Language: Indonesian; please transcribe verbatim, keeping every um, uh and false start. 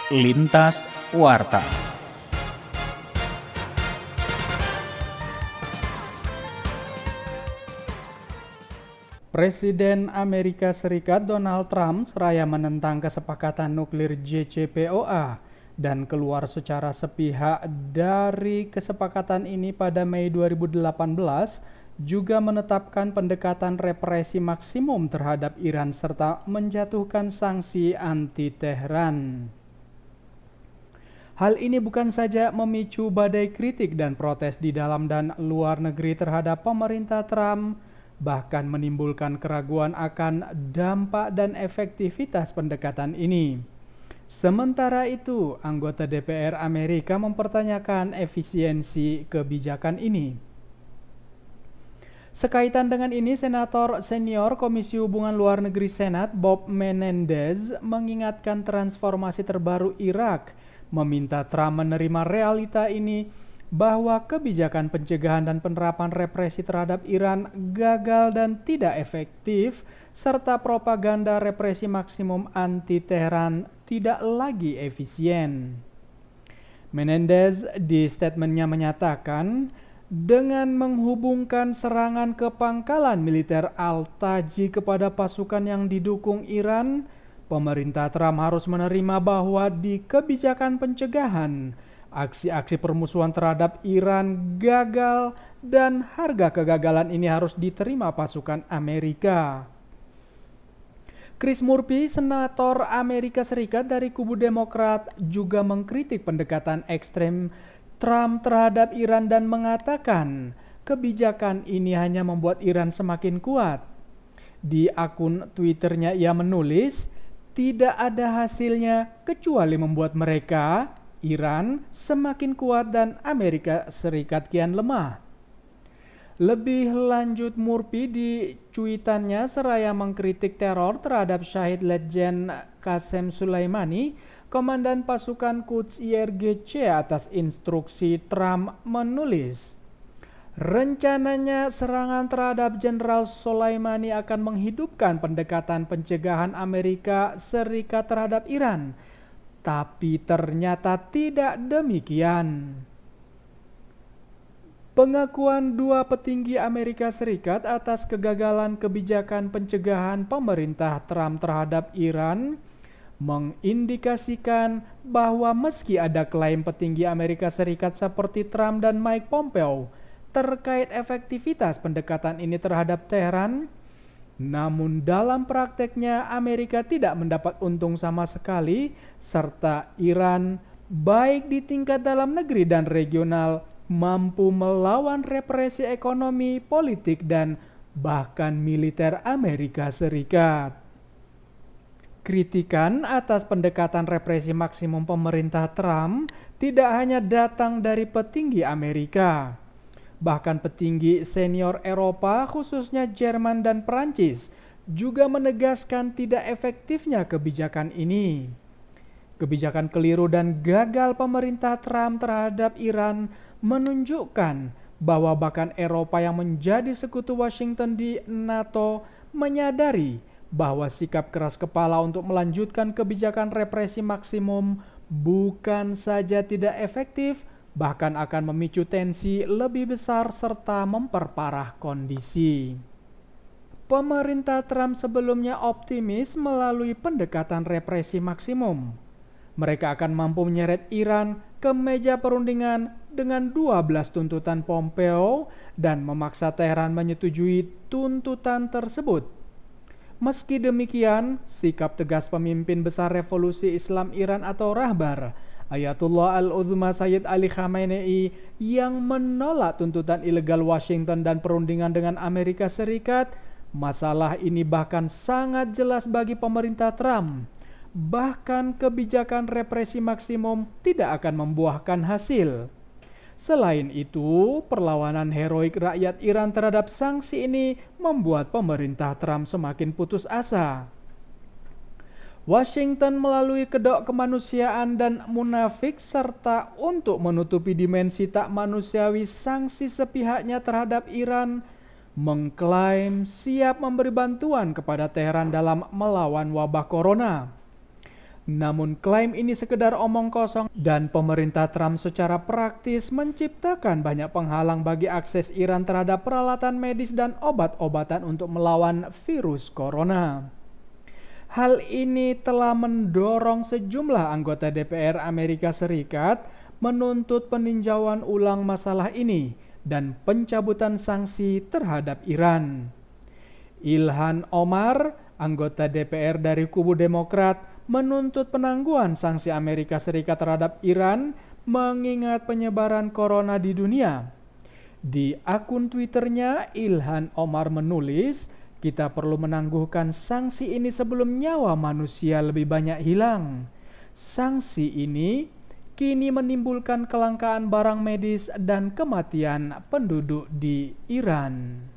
Lintas Warta. Presiden Amerika Serikat Donald Trump seraya menentang kesepakatan nuklir J C P O A dan keluar secara sepihak dari kesepakatan ini pada Mei dua ribu delapan belas, juga menetapkan pendekatan represi maksimum terhadap Iran serta menjatuhkan sanksi anti Teheran. Hal ini bukan saja memicu badai kritik dan protes di dalam dan luar negeri terhadap pemerintah Trump, bahkan menimbulkan keraguan akan dampak dan efektivitas pendekatan ini. Sementara itu, anggota D P R Amerika mempertanyakan efisiensi kebijakan ini. Sekaitan dengan ini, Senator Senior Komisi Hubungan Luar Negeri Senat Bob Menendez mengingatkan transformasi terbaru Irak, meminta Trump menerima realita ini bahwa kebijakan pencegahan dan penerapan represi terhadap Iran gagal dan tidak efektif, serta propaganda represi maksimum anti Teheran tidak lagi efisien. Menendez di statementnya menyatakan, dengan menghubungkan serangan ke pangkalan militer Al-Taji kepada pasukan yang didukung Iran, pemerintah Trump harus menerima bahwa di kebijakan pencegahan, aksi-aksi permusuhan terhadap Iran gagal dan harga kegagalan ini harus diterima pasukan Amerika. Chris Murphy, senator Amerika Serikat dari kubu Demokrat, juga mengkritik pendekatan ekstrem Trump terhadap Iran dan mengatakan kebijakan ini hanya membuat Iran semakin kuat. Di akun Twitternya ia menulis, tidak ada hasilnya kecuali membuat mereka, Iran, semakin kuat dan Amerika Serikat kian lemah. Lebih lanjut, Murphy di cuitannya seraya mengkritik teror terhadap Syahid Letjen Qasem Soleimani, komandan pasukan Quds I R G C, atas instruksi Trump menulis, rencananya serangan terhadap Jenderal Soleimani akan menghidupkan pendekatan pencegahan Amerika Serikat terhadap Iran. Tapi ternyata tidak demikian. Pengakuan dua petinggi Amerika Serikat atas kegagalan kebijakan pencegahan pemerintah Trump terhadap Iran mengindikasikan bahwa meski ada klaim petinggi Amerika Serikat seperti Trump dan Mike Pompeo terkait efektivitas pendekatan ini terhadap Teheran, namun dalam prakteknya Amerika tidak mendapat untung sama sekali, serta Iran baik di tingkat dalam negeri dan regional mampu melawan represi ekonomi, politik, dan bahkan militer Amerika Serikat. Kritikan atas pendekatan represi maksimum pemerintah Trump tidak hanya datang dari petinggi Amerika. Bahkan petinggi senior Eropa, khususnya Jerman dan Perancis, juga menegaskan tidak efektifnya kebijakan ini. Kebijakan keliru dan gagal pemerintah Trump terhadap Iran menunjukkan bahwa bahkan Eropa yang menjadi sekutu Washington di NATO menyadari bahwa sikap keras kepala untuk melanjutkan kebijakan represi maksimum bukan saja tidak efektif, bahkan akan memicu tensi lebih besar serta memperparah kondisi. Pemerintah Trump sebelumnya optimis melalui pendekatan represi maksimum. Mereka akan mampu menyeret Iran ke meja perundingan dengan dua belas tuntutan Pompeo dan memaksa Teheran menyetujui tuntutan tersebut. Meski demikian, sikap tegas pemimpin besar revolusi Islam Iran atau Rahbar, Ayatullah Al-Uzma Sayyid Ali Khamenei, yang menolak tuntutan ilegal Washington dan perundingan dengan Amerika Serikat, masalah ini bahkan sangat jelas bagi pemerintah Trump. Bahkan kebijakan represi maksimum tidak akan membuahkan hasil. Selain itu, perlawanan heroik rakyat Iran terhadap sanksi ini membuat pemerintah Trump semakin putus asa. Washington melalui kedok kemanusiaan dan munafik serta untuk menutupi dimensi tak manusiawi sanksi sepihaknya terhadap Iran, mengklaim siap memberi bantuan kepada Teheran dalam melawan wabah corona. Namun klaim ini sekedar omong kosong dan pemerintah Trump secara praktis menciptakan banyak penghalang bagi akses Iran terhadap peralatan medis dan obat-obatan untuk melawan virus corona. Hal ini telah mendorong sejumlah anggota D P R Amerika Serikat menuntut peninjauan ulang masalah ini dan pencabutan sanksi terhadap Iran. Ilhan Omar, anggota D P R dari kubu Demokrat, menuntut penangguhan sanksi Amerika Serikat terhadap Iran mengingat penyebaran corona di dunia. Di akun Twitternya, Ilhan Omar menulis, "Kita perlu menangguhkan sanksi ini sebelum nyawa manusia lebih banyak hilang. Sanksi ini kini menimbulkan kelangkaan barang medis dan kematian penduduk di Iran."